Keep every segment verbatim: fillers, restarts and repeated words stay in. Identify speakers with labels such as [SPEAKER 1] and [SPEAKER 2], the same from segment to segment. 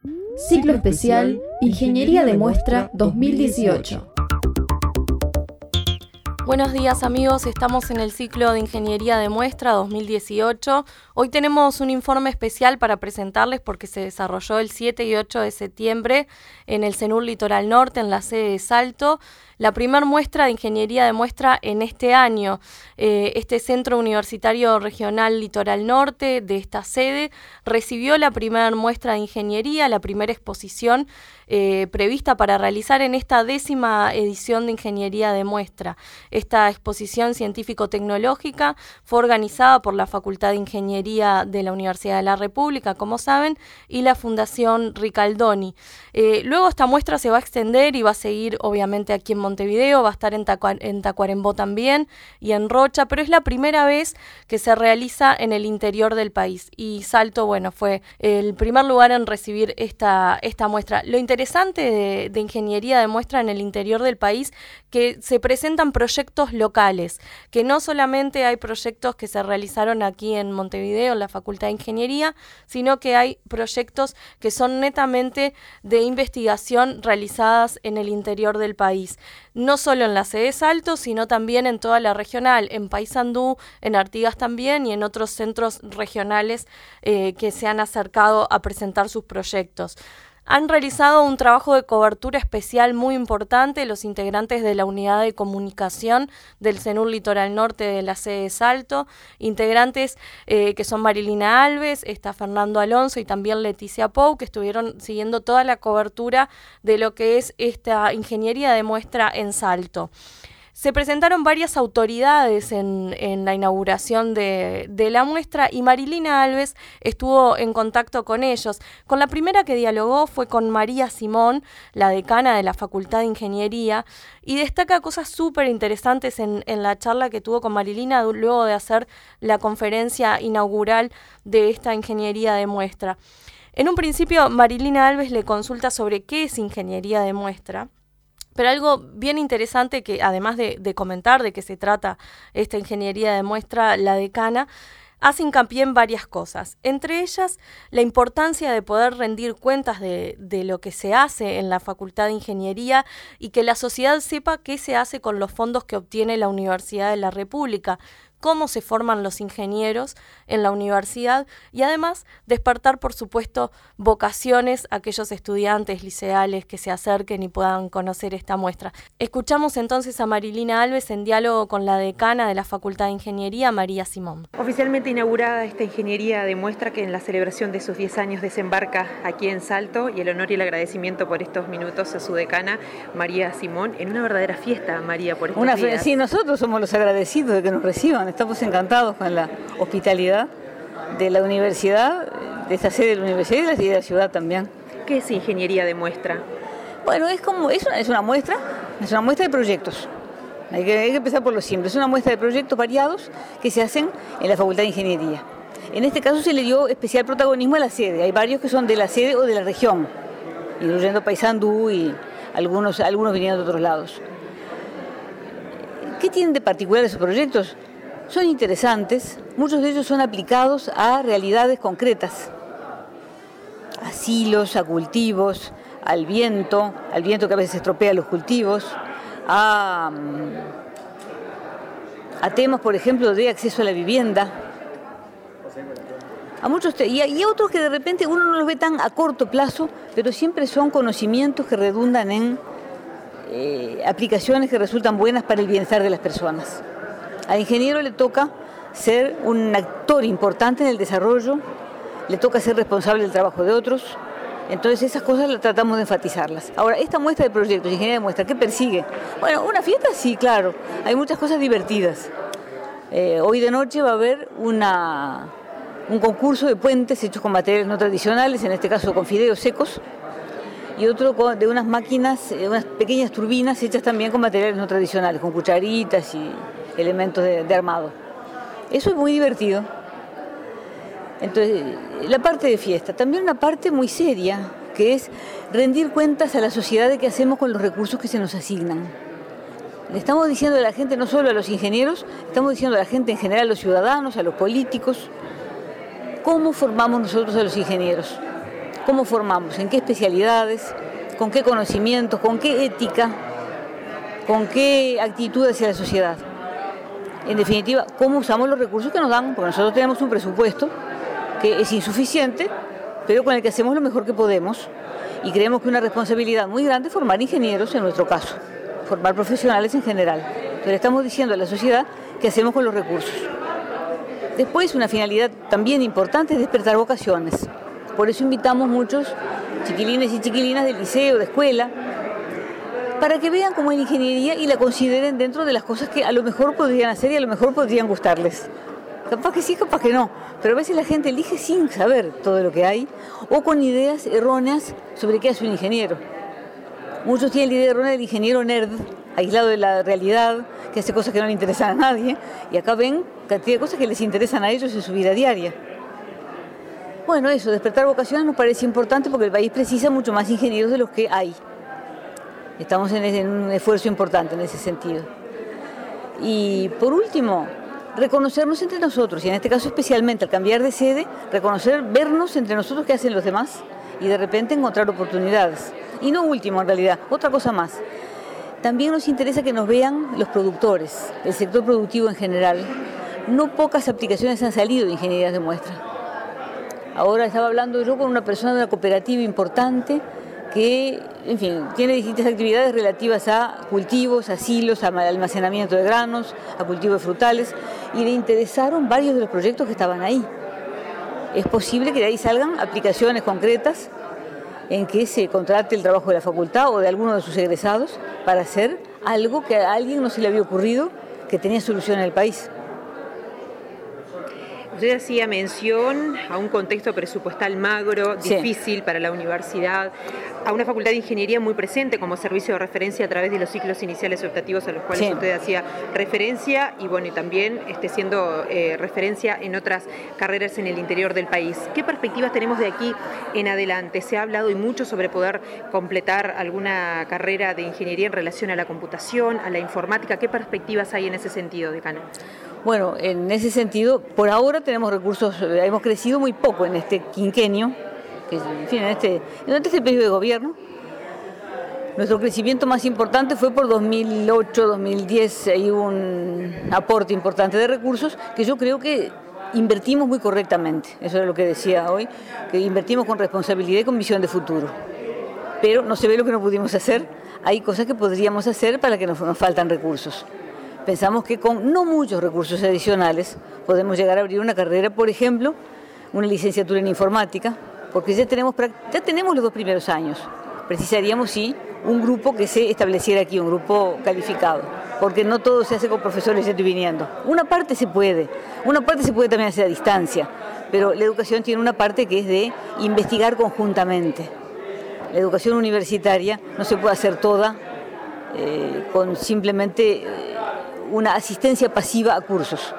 [SPEAKER 1] Ciclo especial Ingeniería de Muestra dos mil dieciocho.
[SPEAKER 2] Buenos días amigos, estamos en el ciclo de Ingeniería de Muestra dos mil dieciocho. Hoy tenemos un informe especial para presentarles porque se desarrolló el siete y ocho de septiembre en el CENUR Litoral Norte, en la sede de Salto, la primer muestra de Ingeniería de Muestra en este año. Eh, este Centro Universitario Regional Litoral Norte de esta sede recibió la primera muestra de Ingeniería, la primera exposición eh, prevista para realizar en esta décima edición de Ingeniería de Muestra. Esta exposición científico-tecnológica fue organizada por la Facultad de Ingeniería de la Universidad de la República, como saben, y la Fundación Ricaldoni. Eh, luego esta muestra se va a extender y va a seguir obviamente aquí en Montevideo, va a estar en, Tacua- en Tacuarembó también y en Rocha, pero es la primera vez que se realiza en el interior del país. Y Salto, bueno, fue el primer lugar en recibir esta, esta muestra. Lo interesante de, de Ingeniería de Muestra en el interior del país, que se presentan proyectos locales, que no solamente hay proyectos que se realizaron aquí en Montevideo, en la Facultad de Ingeniería, sino que hay proyectos que son netamente de investigación realizadas en el interior del país. No solo en la sede de Salto, sino también en toda la regional, en Paysandú, en Artigas también y en otros centros regionales eh, que se han acercado a presentar sus proyectos. Han realizado un trabajo de cobertura especial muy importante los integrantes de la unidad de comunicación del CENUR Litoral Norte de la sede de Salto, integrantes eh, que son Marilina Alves, está Fernando Alonso y también Leticia Pou, que estuvieron siguiendo toda la cobertura de lo que es esta ingeniería de muestra en Salto. Se presentaron varias autoridades en, en la inauguración de, de la muestra y Marilina Alves estuvo en contacto con ellos. Con la primera que dialogó fue con María Simón, la decana de la Facultad de Ingeniería, y destaca cosas súper interesantes en, en la charla que tuvo con Marilina luego de hacer la conferencia inaugural de esta ingeniería de muestra. En un principio, Marilina Alves le consulta sobre qué es ingeniería de muestra. Pero algo bien interesante que, además de, de comentar de qué se trata esta ingeniería de muestra, la decana, hace hincapié en varias cosas. Entre ellas, la importancia de poder rendir cuentas de, de lo que se hace en la Facultad de Ingeniería y que la sociedad sepa qué se hace con los fondos que obtiene la Universidad de la República, cómo se forman los ingenieros en la universidad y además despertar, por supuesto, vocaciones a aquellos estudiantes liceales que se acerquen y puedan conocer esta muestra. Escuchamos entonces a Marilina Alves en diálogo con la decana de la Facultad de Ingeniería, María Simón.
[SPEAKER 3] Oficialmente inaugurada esta ingeniería de muestra que en la celebración de sus diez años desembarca aquí en Salto, y el honor y el agradecimiento por estos minutos a su decana, María Simón, en una verdadera fiesta, María, por estos
[SPEAKER 4] Una,
[SPEAKER 3] días.
[SPEAKER 4] Sí, nosotros somos los agradecidos de que nos reciban. Estamos encantados con la hospitalidad de la universidad, de esta sede de la universidad y de la ciudad también.
[SPEAKER 3] ¿Qué es ingeniería de muestra?
[SPEAKER 4] Bueno, es como es una, es una muestra, es una muestra de proyectos. Hay que, hay que empezar por lo simple. Es una muestra de proyectos variados que se hacen en la Facultad de Ingeniería. En este caso se le dio especial protagonismo a la sede. Hay varios que son de la sede o de la región, incluyendo Paysandú y algunos, algunos vinieron de otros lados. ¿Qué tienen de particular esos proyectos? Son interesantes, muchos de ellos son aplicados a realidades concretas, a silos, a cultivos, al viento, al viento que a veces estropea los cultivos, a, a temas, por ejemplo, de acceso a la vivienda, a muchos te- y, a, y a otros que de repente uno no los ve tan a corto plazo, pero siempre son conocimientos que redundan en eh, aplicaciones que resultan buenas para el bienestar de las personas. Al ingeniero le toca ser un actor importante en el desarrollo, le toca ser responsable del trabajo de otros, entonces esas cosas las tratamos de enfatizarlas. Ahora, esta muestra de proyectos, ingeniería de muestra, ¿qué persigue? Bueno, una fiesta sí, claro, hay muchas cosas divertidas. Eh, hoy de noche va a haber una, un concurso de puentes hechos con materiales no tradicionales, en este caso con fideos secos, y otro de unas máquinas, unas pequeñas turbinas hechas también con materiales no tradicionales, con cucharitas y elementos de, de armado. Eso es muy divertido. Entonces, la parte de fiesta, también una parte muy seria, que es rendir cuentas a la sociedad de qué hacemos con los recursos que se nos asignan. Le estamos diciendo a la gente, no solo a los ingenieros, estamos diciendo a la gente en general, a los ciudadanos, a los políticos, cómo formamos nosotros a los ingenieros. cómo formamos, en qué especialidades, con qué conocimientos, con qué ética, con qué actitud hacia la sociedad. En definitiva, cómo usamos los recursos que nos dan, porque nosotros tenemos un presupuesto que es insuficiente, pero con el que hacemos lo mejor que podemos, y creemos que una responsabilidad muy grande es formar ingenieros en nuestro caso, formar profesionales en general. Pero estamos diciendo a la sociedad qué hacemos con los recursos. Después, una finalidad también importante es despertar vocaciones. Por eso invitamos muchos chiquilines y chiquilinas del liceo, de escuela, para que vean cómo es la ingeniería y la consideren dentro de las cosas que a lo mejor podrían hacer y a lo mejor podrían gustarles. Capaz que sí, capaz que no, pero a veces la gente elige sin saber todo lo que hay o con ideas erróneas sobre qué hace un ingeniero. Muchos tienen la idea errónea del ingeniero nerd, aislado de la realidad, que hace cosas que no le interesan a nadie, y acá ven cantidad de cosas que les interesan a ellos en su vida diaria. Bueno, eso, despertar vocaciones nos parece importante porque el país precisa mucho más ingenieros de los que hay. Estamos en, en un esfuerzo importante en ese sentido. Y por último, reconocernos entre nosotros, y en este caso especialmente al cambiar de sede, reconocer, vernos entre nosotros qué hacen los demás y de repente encontrar oportunidades. Y no último, en realidad, otra cosa más. También nos interesa que nos vean los productores, el sector productivo en general. No pocas aplicaciones han salido de ingeniería de muestra. Ahora estaba hablando yo con una persona de una cooperativa importante que, en fin, tiene distintas actividades relativas a cultivos, a silos, a almacenamiento de granos, a cultivo de frutales, y le interesaron varios de los proyectos que estaban ahí. Es posible que de ahí salgan aplicaciones concretas en que se contrate el trabajo de la facultad o de alguno de sus egresados para hacer algo que a alguien no se le había ocurrido que tenía solución en el país.
[SPEAKER 3] Usted hacía mención a un contexto presupuestal magro,
[SPEAKER 4] Sí.
[SPEAKER 3] difícil para la universidad, a una facultad de ingeniería muy presente como servicio de referencia a través de los ciclos iniciales optativos a los cuales
[SPEAKER 4] Sí.
[SPEAKER 3] usted hacía referencia y bueno, y también este, siendo eh, referencia en otras carreras en el interior del país. ¿Qué perspectivas tenemos de aquí en adelante? Se ha hablado y mucho sobre poder completar alguna carrera de ingeniería en relación a la computación, a la informática. ¿Qué perspectivas hay en ese sentido, decana?
[SPEAKER 4] Bueno, en ese sentido, por ahora tenemos recursos, eh, hemos crecido muy poco en este quinquenio, que es, en fin, en este, en este periodo de gobierno. Nuestro crecimiento más importante fue por dos mil ocho, dos mil diez, hay un aporte importante de recursos que yo creo que invertimos muy correctamente. Eso es lo que decía hoy, que invertimos con responsabilidad y con visión de futuro. Pero no se ve lo que no pudimos hacer, hay cosas que podríamos hacer para que nos, nos faltan recursos. Pensamos que con no muchos recursos adicionales podemos llegar a abrir una carrera, por ejemplo, una licenciatura en informática, porque ya tenemos, ya tenemos los dos primeros años. Precisaríamos, sí, un grupo que se estableciera aquí, un grupo calificado, porque no todo se hace con profesores yendo y viniendo. Una parte se puede, una parte se puede también hacer a distancia, pero la educación tiene una parte que es de investigar conjuntamente. La educación universitaria no se puede hacer toda eh, con simplemente... Eh, una asistencia pasiva a cursos.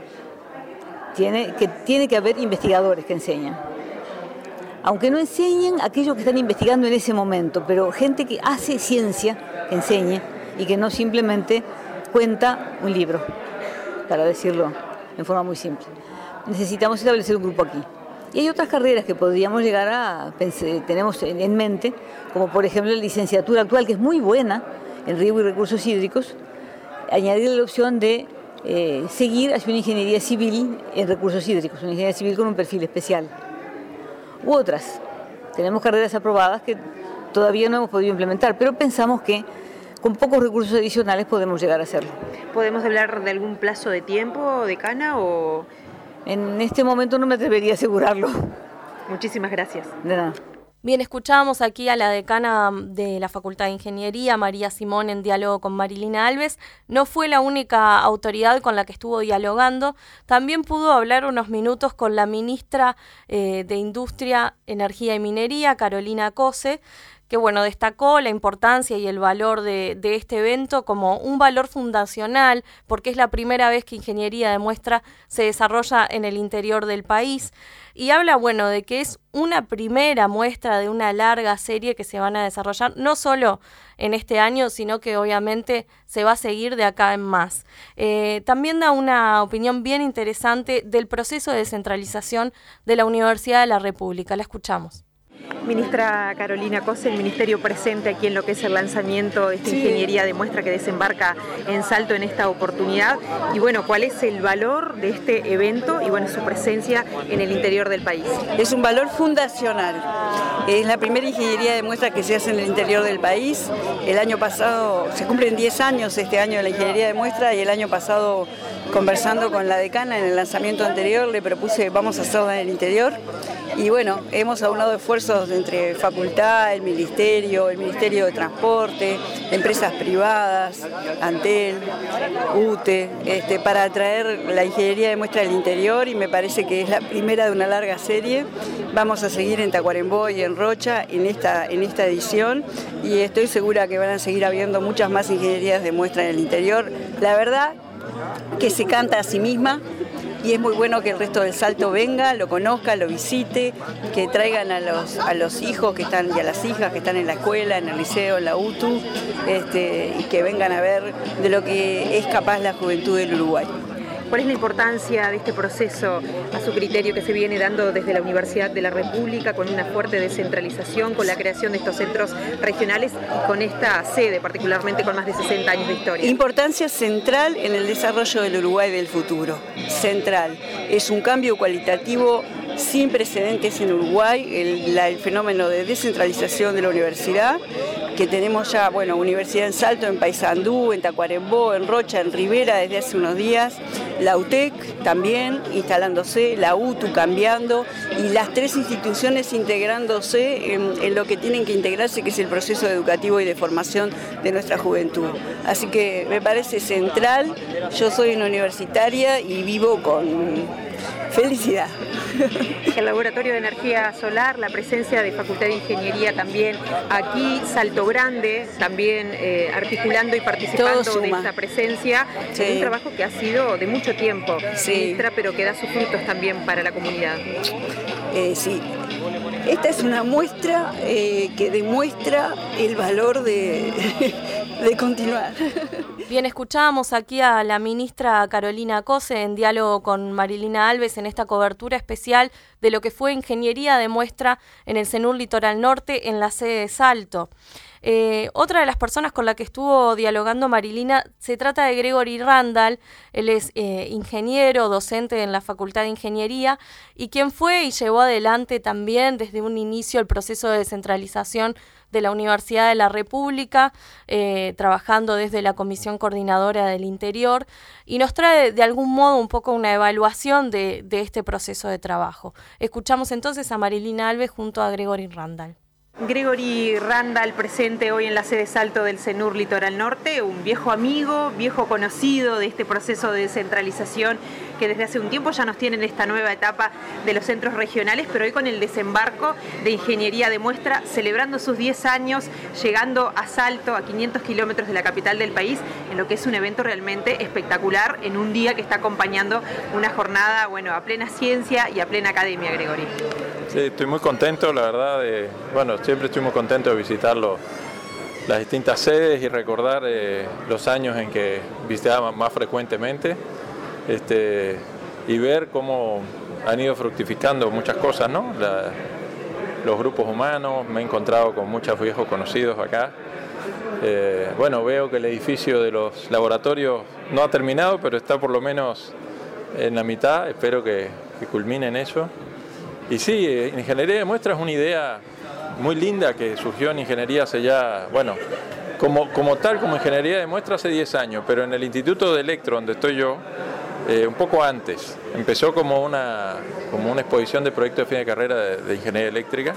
[SPEAKER 4] Tiene que, tiene que haber investigadores que enseñan. Aunque no enseñen aquellos que están investigando en ese momento, pero gente que hace ciencia, que enseñe, y que no simplemente cuenta un libro, para decirlo en forma muy simple. Necesitamos establecer un grupo aquí. Y hay otras carreras que podríamos llegar a, tenemos en mente, como por ejemplo la licenciatura actual, que es muy buena en riego y recursos hídricos, añadir la opción de eh, seguir hacia una ingeniería civil en recursos hídricos, una ingeniería civil con un perfil especial. U otras. Tenemos carreras aprobadas que todavía no hemos podido implementar, pero pensamos que con pocos recursos adicionales podemos llegar a hacerlo.
[SPEAKER 3] ¿Podemos hablar de algún plazo de tiempo, decana, o...?
[SPEAKER 4] En este momento no me atrevería a asegurarlo.
[SPEAKER 3] Muchísimas gracias.
[SPEAKER 4] De nada.
[SPEAKER 2] Bien, escuchábamos aquí a la decana de la Facultad de Ingeniería, María Simón, en diálogo con Marilina Alves. No fue la única autoridad con la que estuvo dialogando. También pudo hablar unos minutos con la ministra eh, de Industria, Energía y Minería, Carolina Cose, que bueno, destacó la importancia y el valor de, de este evento como un valor fundacional, porque es la primera vez que Ingeniería de Muestra se desarrolla en el interior del país. Y habla, bueno, de que es una primera muestra de una larga serie que se van a desarrollar, no solo en este año, sino que obviamente se va a seguir de acá en más. Eh, también da una opinión bien interesante del proceso de descentralización de la Universidad de la República. La escuchamos.
[SPEAKER 3] Ministra Carolina Cose, el Ministerio presente aquí en lo que es el lanzamiento de esta sí. ingeniería de muestra que desembarca en Salto en esta oportunidad. Y bueno, ¿cuál es el valor de este evento y bueno, su presencia en el interior del país?
[SPEAKER 5] Es un valor fundacional. Es la primera ingeniería de muestra que se hace en el interior del país. El año pasado, se cumplen diez años este año de la ingeniería de muestra y el año pasado, conversando con la decana en el lanzamiento anterior, le propuse vamos a hacerla en el interior. Y bueno, hemos aunado esfuerzos entre facultad, el ministerio, el Ministerio de Transporte, empresas privadas, Antel, U T E, este, para atraer la ingeniería de muestra del interior y me parece que es la primera de una larga serie. Vamos a seguir en Tacuarembó y en Rocha en esta, en esta edición y estoy segura que van a seguir habiendo muchas más ingenierías de muestra en el interior. La verdad que se canta a sí misma. Y es muy bueno que el resto del Salto venga, lo conozca, lo visite, que traigan a los, a los hijos que están y a las hijas que están en la escuela, en el liceo, en la U T U, este, y que vengan a ver de lo que es capaz la juventud del Uruguay.
[SPEAKER 3] ¿Cuál es la importancia de este proceso, a su criterio, que se viene dando desde la Universidad de la República, con una fuerte descentralización, con la creación de estos centros regionales y con esta sede, particularmente con más de sesenta años de historia?
[SPEAKER 5] Importancia central en el desarrollo del Uruguay del futuro. Central. Es un cambio cualitativo sin precedentes en Uruguay, el, la, el fenómeno de descentralización de la universidad, que tenemos ya, bueno, universidad en Salto, en Paysandú, en Tacuarembó, en Rocha, en Rivera desde hace unos días, la U T E C también instalándose, la U T U cambiando y las tres instituciones integrándose en, en lo que tienen que integrarse, que es el proceso educativo y de formación de nuestra juventud. Así que me parece central, yo soy una universitaria y vivo con felicidad.
[SPEAKER 3] El Laboratorio de Energía Solar, la presencia de Facultad de Ingeniería también aquí, Salto Grande también eh, articulando y participando de esta presencia, sí. Es un trabajo que ha sido de mucho tiempo, sí. Ministra, pero que da sus frutos también para la comunidad.
[SPEAKER 5] Eh, sí, esta es una muestra eh, que demuestra el valor de, de continuar.
[SPEAKER 2] Bien, escuchábamos aquí a la ministra Carolina Cose en diálogo con Marilina Alves en esta cobertura especial de lo que fue ingeniería de muestra en el CENUR Litoral Norte en la sede de Salto. Eh, otra de las personas con la que estuvo dialogando Marilina se trata de Gregory Randall. Él es eh, ingeniero, docente en la Facultad de Ingeniería y quien fue y llevó adelante también desde un inicio el proceso de descentralización de la Universidad de la República, eh, trabajando desde la Comisión Coordinadora del Interior, y nos trae de algún modo un poco una evaluación de, de este proceso de trabajo. Escuchamos entonces a Marilina Alves junto a Gregory Randall.
[SPEAKER 3] Gregory Randall, presente hoy en la sede Salto del CENUR Litoral Norte, un viejo amigo, viejo conocido de este proceso de descentralización que desde hace un tiempo ya nos tiene en esta nueva etapa de los centros regionales, pero hoy con el desembarco de ingeniería de muestra, celebrando sus diez años, llegando a Salto, a quinientos kilómetros de la capital del país, en lo que es un evento realmente espectacular, en un día que está acompañando una jornada, bueno, a plena ciencia y a plena academia, Gregory.
[SPEAKER 6] Sí, estoy muy contento, la verdad, de, bueno, siempre estoy muy contento de visitar los, las distintas sedes y recordar eh, los años en que visitaba más frecuentemente este, y ver cómo han ido fructificando muchas cosas, ¿no? La, los grupos humanos, me he encontrado con muchos viejos conocidos acá. Eh, bueno, veo que el edificio de los laboratorios no ha terminado, pero está por lo menos en la mitad, espero que, que culmine en eso. Y sí, ingeniería de muestra es una idea muy linda que surgió en ingeniería hace ya, bueno, como, como tal, como ingeniería de muestra hace diez años, pero en el Instituto de Electro, donde estoy yo, eh, un poco antes. Empezó como una, como una exposición de proyectos de fin de carrera de, de ingeniería eléctrica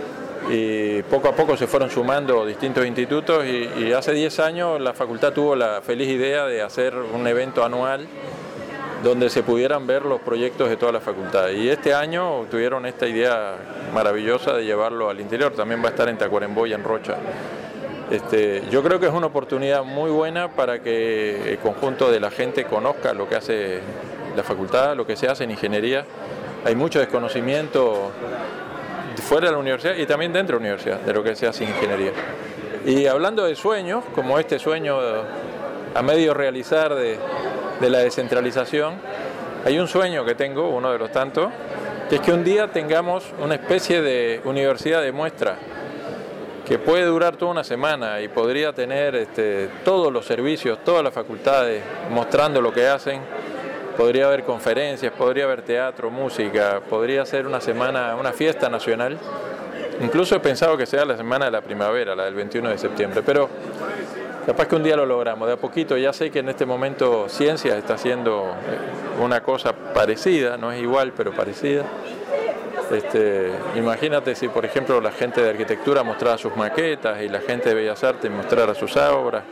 [SPEAKER 6] y poco a poco se fueron sumando distintos institutos y, y hace diez años la facultad tuvo la feliz idea de hacer un evento anual donde se pudieran ver los proyectos de toda la facultad. Y este año tuvieron esta idea maravillosa de llevarlo al interior, también va a estar en Tacuarembó y en Rocha. Este, yo creo que es una oportunidad muy buena para que el conjunto de la gente conozca lo que hace la facultad, lo que se hace en ingeniería. Hay mucho desconocimiento fuera de la universidad y también dentro de la universidad de lo que se hace en ingeniería. Y hablando de sueños, como este sueño a medio realizar de, de la descentralización, hay un sueño que tengo, uno de los tantos, que es que un día tengamos una especie de universidad de muestra que puede durar toda una semana y podría tener este, todos los servicios, todas las facultades mostrando lo que hacen. Podría haber conferencias, podría haber teatro, música, podría ser una semana, una fiesta nacional. Incluso he pensado que sea la semana de la primavera, la del veintiuno de septiembre, pero capaz que un día lo logramos, de a poquito. Ya sé que en este momento Ciencias está haciendo una cosa parecida, no es igual, pero parecida. Este, imagínate si, por ejemplo, la gente de arquitectura mostrara sus maquetas y la gente de Bellas Artes mostrara sus obras.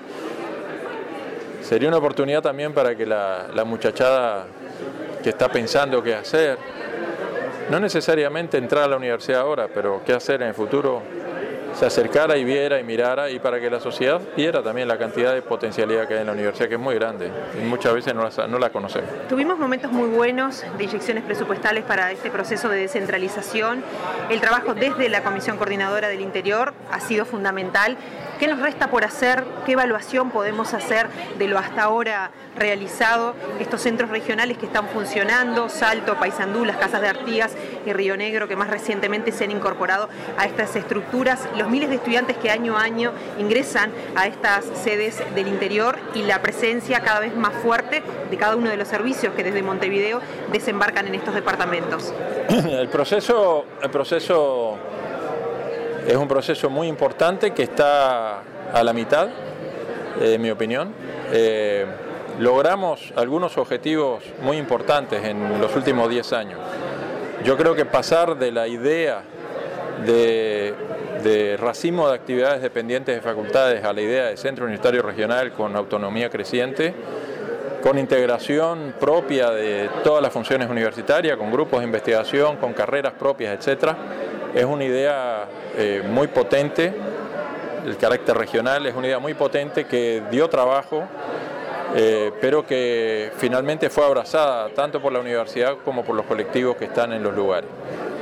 [SPEAKER 6] Sería una oportunidad también para que la, la muchachada que está pensando qué hacer, no necesariamente entrar a la universidad ahora, pero qué hacer en el futuro, se acercara y viera y mirara, y para que la sociedad viera también la cantidad de potencialidad que hay en la universidad, que es muy grande y muchas veces no la, no la conocemos.
[SPEAKER 3] Tuvimos momentos muy buenos de inyecciones presupuestales para este proceso de descentralización. El trabajo desde la Comisión Coordinadora del Interior ha sido fundamental. ¿Qué nos resta por hacer? ¿Qué evaluación podemos hacer de lo hasta ahora realizado? Estos centros regionales que están funcionando, Salto, Paysandú, las Casas de Artigas y Río Negro, que más recientemente se han incorporado a estas estructuras, los miles de estudiantes que año a año ingresan a estas sedes del interior y la presencia cada vez más fuerte de cada uno de los servicios que desde Montevideo desembarcan en estos departamentos.
[SPEAKER 6] El proceso, el proceso es un proceso muy importante que está a la mitad, eh, en mi opinión. Eh, logramos algunos objetivos muy importantes en los últimos diez años. Yo creo que pasar de la idea de, de racimo de actividades dependientes de facultades a la idea de centro universitario regional con autonomía creciente, con integración propia de todas las funciones universitarias, con grupos de investigación, con carreras propias, etcétera, es una idea eh, muy potente. El carácter regional es una idea muy potente que dio trabajo, eh, pero que finalmente fue abrazada tanto por la universidad como por los colectivos que están en los lugares.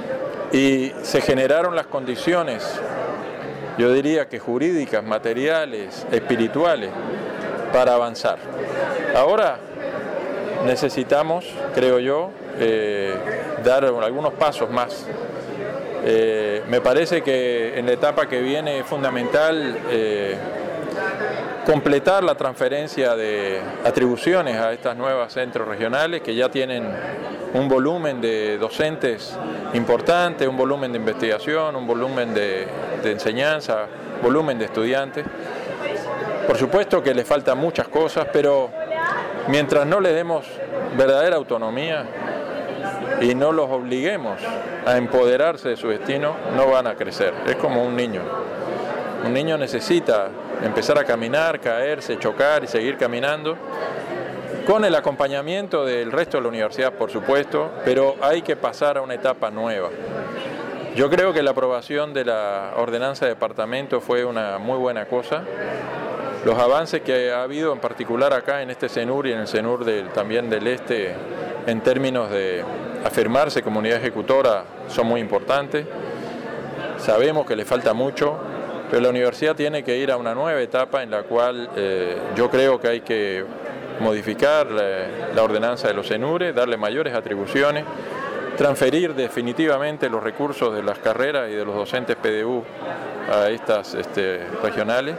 [SPEAKER 6] Y se generaron las condiciones, yo diría que jurídicas, materiales, espirituales, para avanzar. Ahora necesitamos, creo yo, eh, dar algunos pasos más. Eh, me parece que en la etapa que viene es fundamental eh, completar la transferencia de atribuciones a estas nuevas centros regionales que ya tienen un volumen de docentes importante, un volumen de investigación, un volumen de, de enseñanza, volumen de estudiantes. Por supuesto que les faltan muchas cosas, pero mientras no le demos verdadera autonomía y no los obliguemos a empoderarse de su destino, no van a crecer. Es como un niño. Un niño necesita empezar a caminar, caerse, chocar y seguir caminando, con el acompañamiento del resto de la universidad, por supuesto, pero hay que pasar a una etapa nueva. Yo creo que la aprobación de la ordenanza de departamento fue una muy buena cosa. Los avances que ha habido, en particular acá en este CENUR y en el CENUR del, también del Este, en términos de afirmarse como unidad ejecutora, son muy importantes. Sabemos que le falta mucho, pero la universidad tiene que ir a una nueva etapa en la cual eh, yo creo que hay que modificar la, la ordenanza de los CENURes, darle mayores atribuciones, transferir definitivamente los recursos de las carreras y de los docentes P D U a estas este, regionales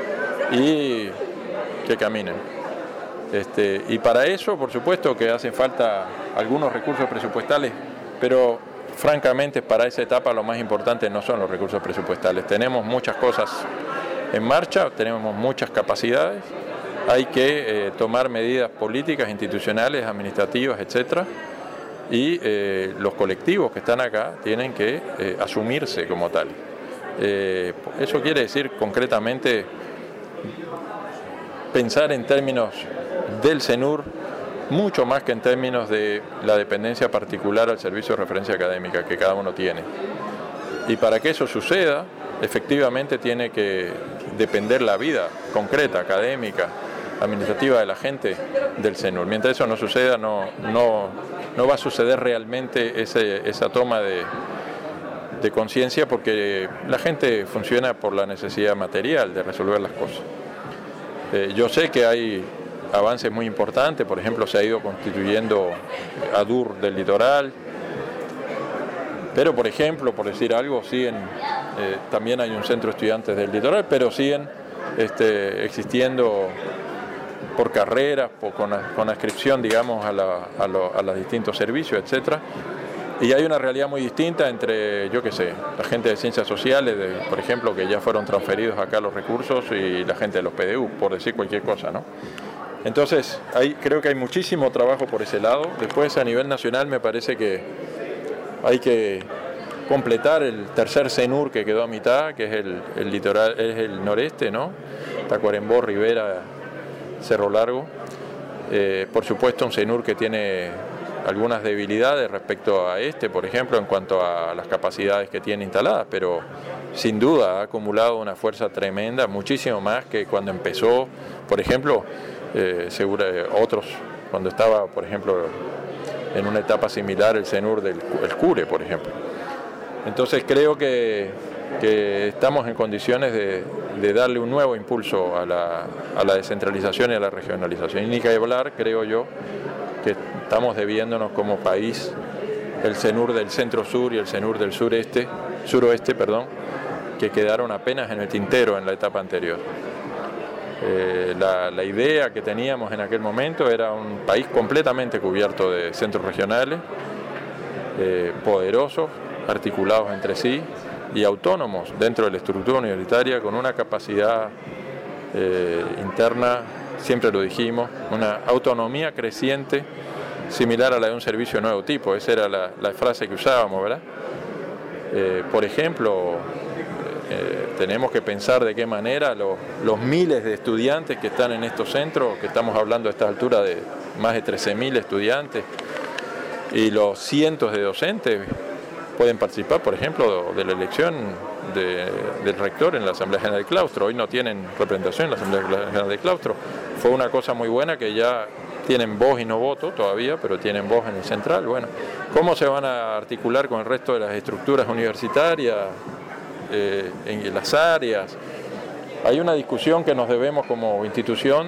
[SPEAKER 6] y que caminen. Este, y para eso, por supuesto, que hacen falta algunos recursos presupuestales, pero francamente para esa etapa lo más importante no son los recursos presupuestales. Tenemos muchas cosas en marcha, tenemos muchas capacidades, hay que eh, tomar medidas políticas, institucionales, administrativas, etcétera, y eh, los colectivos que están acá tienen que eh, asumirse como tal. Eh, eso quiere decir concretamente pensar en términos del CENUR mucho más que en términos de la dependencia particular al servicio de referencia académica que cada uno tiene. Y para que eso suceda, efectivamente tiene que depender la vida concreta, académica, administrativa de la gente del CENUR. Mientras eso no suceda, no, no, no va a suceder realmente ese, esa toma de, de conciencia, porque la gente funciona por la necesidad material de resolver las cosas. Eh, yo sé que hay avances muy importantes, por ejemplo, se ha ido constituyendo ADUR del litoral, Pero, por ejemplo, por decir algo, siguen, eh, también hay un centro de estudiantes del litoral, pero siguen este, existiendo por carreras, por, con, con adscripción, digamos, a, la, a, lo, a los distintos servicios, etcétera. Y hay una realidad muy distinta entre, yo qué sé, la gente de ciencias sociales, de, por ejemplo, que ya fueron transferidos acá los recursos, y la gente de los P D U, por decir cualquier cosa, ¿no? Entonces, hay, creo que hay muchísimo trabajo por ese lado. Después, a nivel nacional, me parece que hay que completar el tercer CENUR que quedó a mitad, que es el, el litoral, es el noreste, ¿no? Tacuarembó, Rivera, Cerro Largo. Eh, por supuesto, un CENUR que tiene algunas debilidades respecto a este, por ejemplo, en cuanto a las capacidades que tiene instaladas, pero sin duda ha acumulado una fuerza tremenda, muchísimo más que cuando empezó, por ejemplo, eh, seguro, otros, cuando estaba, por ejemplo, en una etapa similar el CENUR del el CURE, por ejemplo. Entonces creo que, que estamos en condiciones de, de darle un nuevo impulso a la, a la descentralización y a la regionalización. Y ni que hablar, creo yo, que estamos debiéndonos como país el CENUR del centro-sur y el CENUR del sureste, suroeste, perdón, que quedaron apenas en el tintero en la etapa anterior. Eh, la, la idea que teníamos en aquel momento era un país completamente cubierto de centros regionales, eh, poderosos, articulados entre sí y autónomos dentro de la estructura universitaria, con una capacidad eh, interna, siempre lo dijimos, una autonomía creciente similar a la de un servicio de nuevo tipo. Esa era la, la frase que usábamos, ¿verdad? Eh, por ejemplo, eh, tenemos que pensar de qué manera los, los miles de estudiantes que están en estos centros, que estamos hablando a esta altura de más de trece mil estudiantes, y los cientos de docentes pueden participar, por ejemplo, de la elección de, del rector en la Asamblea General del Claustro. Hoy no tienen representación en la Asamblea General del Claustro. Fue una cosa muy buena que ya tienen voz y no voto todavía, pero tienen voz en el central. Bueno, ¿cómo se van a articular con el resto de las estructuras universitarias, eh, en las áreas? Hay una discusión que nos debemos como institución.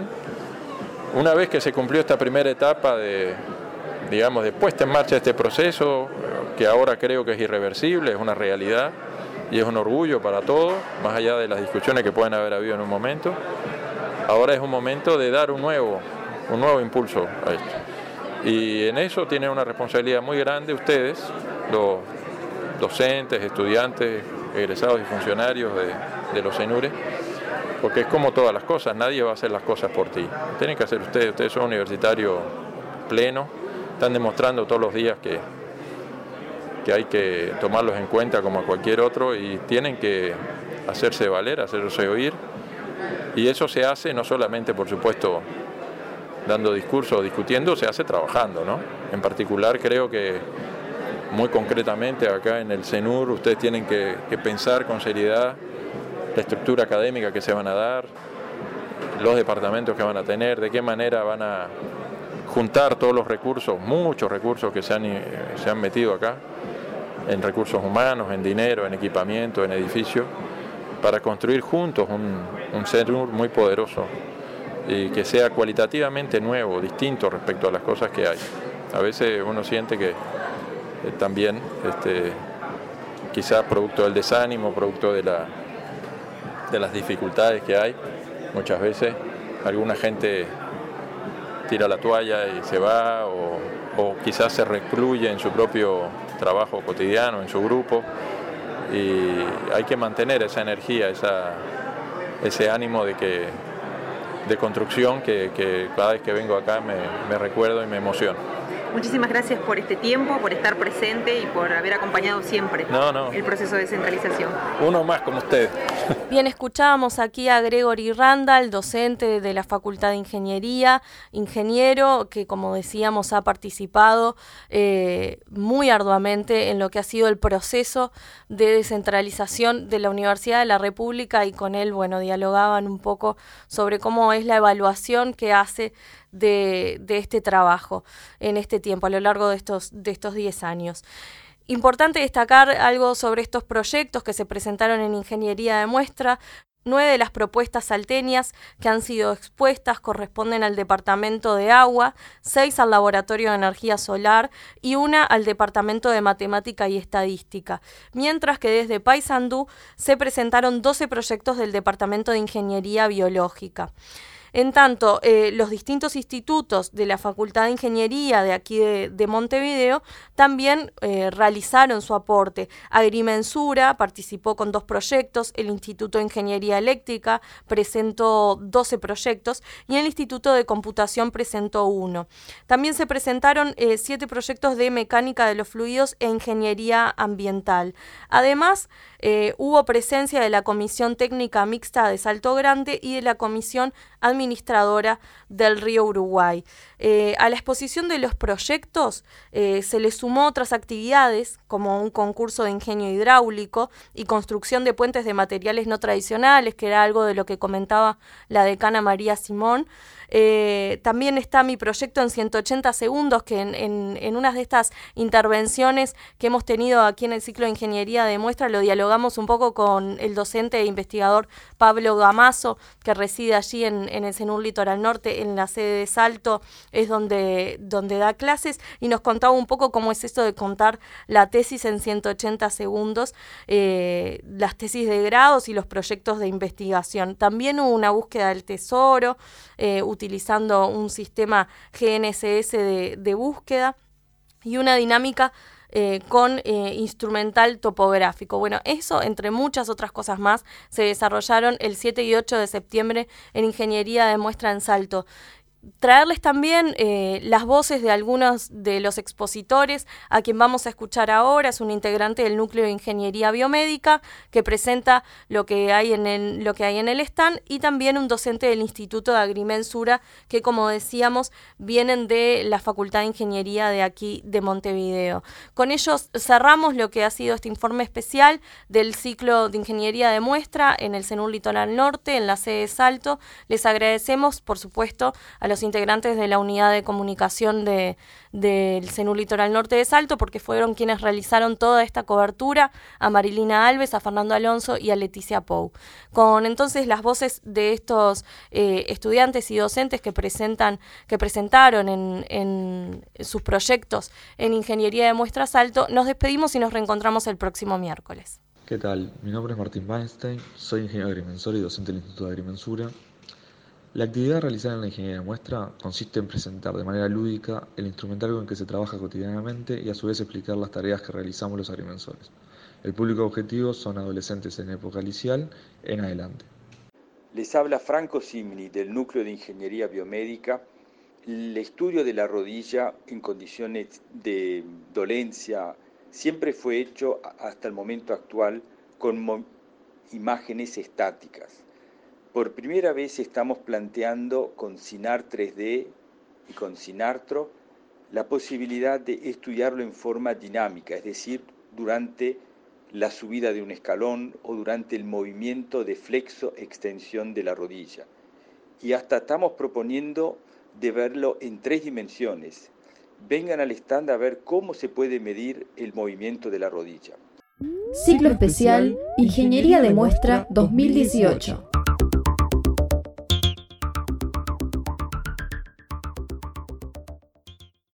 [SPEAKER 6] Una vez que se cumplió esta primera etapa de, digamos, de puesta en marcha de este proceso, que ahora creo que es irreversible, es una realidad y es un orgullo para todos, más allá de las discusiones que pueden haber habido en un momento. Ahora es un momento de dar un nuevo, un nuevo impulso a esto. Y en eso tienen una responsabilidad muy grande ustedes, los docentes, estudiantes, egresados y funcionarios de, de los CENURes, porque es como todas las cosas, nadie va a hacer las cosas por ti. Tienen que hacer ustedes, ustedes son universitarios plenos, están demostrando todos los días que que hay que tomarlos en cuenta como a cualquier otro y tienen que hacerse valer, hacerse oír, y eso se hace no solamente, por supuesto, dando discursos o discutiendo, se hace trabajando, ¿no? En particular creo que muy concretamente acá en el CENUR ustedes tienen que, que pensar con seriedad la estructura académica que se van a dar, los departamentos que van a tener, de qué manera van a juntar todos los recursos, muchos recursos que se han, se han metido acá, en recursos humanos, en dinero, en equipamiento, en edificios, para construir juntos un, un CENUR muy poderoso y que sea cualitativamente nuevo, distinto respecto a las cosas que hay. A veces uno siente que eh, también, este, quizás producto del desánimo, producto de, la, de las dificultades que hay, muchas veces alguna gente tira la toalla y se va, o, o quizás se recluye en su propio trabajo cotidiano, en su grupo, y hay que mantener esa energía, esa, ese ánimo de, que, de construcción que, que cada vez que vengo acá me, me recuerdo y me emociona.
[SPEAKER 3] Muchísimas gracias por este tiempo, por estar presente y por haber acompañado siempre
[SPEAKER 6] no, no.
[SPEAKER 3] el proceso de descentralización.
[SPEAKER 6] Uno más como usted.
[SPEAKER 2] Bien, escuchábamos aquí a Gregory Randall, docente de la Facultad de Ingeniería, ingeniero que, como decíamos, ha participado eh, muy arduamente en lo que ha sido el proceso de descentralización de la Universidad de la República, y con él, bueno, dialogaban un poco sobre cómo es la evaluación que hace de, de este trabajo en este tiempo, a lo largo de estos, de estos diez años. Importante destacar algo sobre estos proyectos que se presentaron en Ingeniería de Muestra. Nueve de las propuestas salteñas que han sido expuestas corresponden al Departamento de Agua, seis al Laboratorio de Energía Solar y una al Departamento de Matemática y Estadística, mientras que desde Paysandú se presentaron doce proyectos del Departamento de Ingeniería Biológica. En tanto, eh, los distintos institutos de la Facultad de Ingeniería de aquí de, de Montevideo también eh, realizaron su aporte. Agrimensura participó con dos proyectos, el Instituto de Ingeniería Eléctrica presentó doce proyectos y el Instituto de Computación presentó uno. También se presentaron eh, siete proyectos de Mecánica de los Fluidos e Ingeniería Ambiental. Además, eh, hubo presencia de la Comisión Técnica Mixta de Salto Grande y de la Comisión Administradora del Río Uruguay. Eh, a la exposición de los proyectos eh, se le sumó otras actividades como un concurso de ingenio hidráulico y construcción de puentes de materiales no tradicionales, que era algo de lo que comentaba la decana María Simón. Eh, también está mi proyecto en ciento ochenta segundos, que en, en, en unas de estas intervenciones que hemos tenido aquí en el ciclo de Ingeniería de Muestra lo dialogamos un poco con el docente e investigador Pablo Gamazo, que reside allí en, en el CENUR Litoral Norte, en la sede de Salto, es donde, donde da clases, y nos contaba un poco cómo es esto de contar la tesis en ciento ochenta segundos, eh, las tesis de grados y los proyectos de investigación. También hubo una búsqueda del tesoro, eh, utilizando un sistema G N S S de, de búsqueda y una dinámica eh, con eh, instrumental topográfico. Bueno, eso, entre muchas otras cosas más, se desarrollaron el siete y ocho de septiembre en Ingeniería de Muestra en Salto. Traerles también eh, las voces de algunos de los expositores, a quien vamos a escuchar ahora. Es un integrante del Núcleo de Ingeniería Biomédica que presenta lo que hay en el, lo que hay en el stand, y también un docente del Instituto de Agrimensura que, como decíamos, vienen de la Facultad de Ingeniería de aquí de Montevideo. Con ellos cerramos lo que ha sido este informe especial del ciclo de Ingeniería de Muestra en el CENUR Litoral Norte, en la sede de Salto. Les agradecemos, por supuesto, a los integrantes de la unidad de comunicación de, del CENUR Litoral Norte de Salto, porque fueron quienes realizaron toda esta cobertura, a Marilina Alves, a Fernando Alonso y a Leticia Pou. Con entonces las voces de estos eh, estudiantes y docentes que presentan, que presentaron en, en sus proyectos en Ingeniería de Muestra Salto, nos despedimos y nos reencontramos el próximo miércoles.
[SPEAKER 7] ¿Qué tal? Mi nombre es Martín Weinstein, soy ingeniero agrimensor y docente del Instituto de Agrimensura. La actividad realizada en la ingeniería de muestra consiste en presentar de manera lúdica el instrumental con que se trabaja cotidianamente y a su vez explicar las tareas que realizamos los agrimensores. El público objetivo son adolescentes en época liceal en adelante.
[SPEAKER 8] Les habla Franco Simini del Núcleo de Ingeniería Biomédica. El estudio de la rodilla en condiciones de dolencia siempre fue hecho hasta el momento actual con imágenes estáticas. Por primera vez estamos planteando con SINAR tres D y con SINARTRO la posibilidad de estudiarlo en forma dinámica, es decir, durante la subida de un escalón o durante el movimiento de flexo-extensión de la rodilla. Y hasta estamos proponiendo de verlo en tres dimensiones. Vengan al stand a ver cómo se puede medir el movimiento de la rodilla.
[SPEAKER 1] Ciclo especial Ingeniería de Muestra dos mil dieciocho.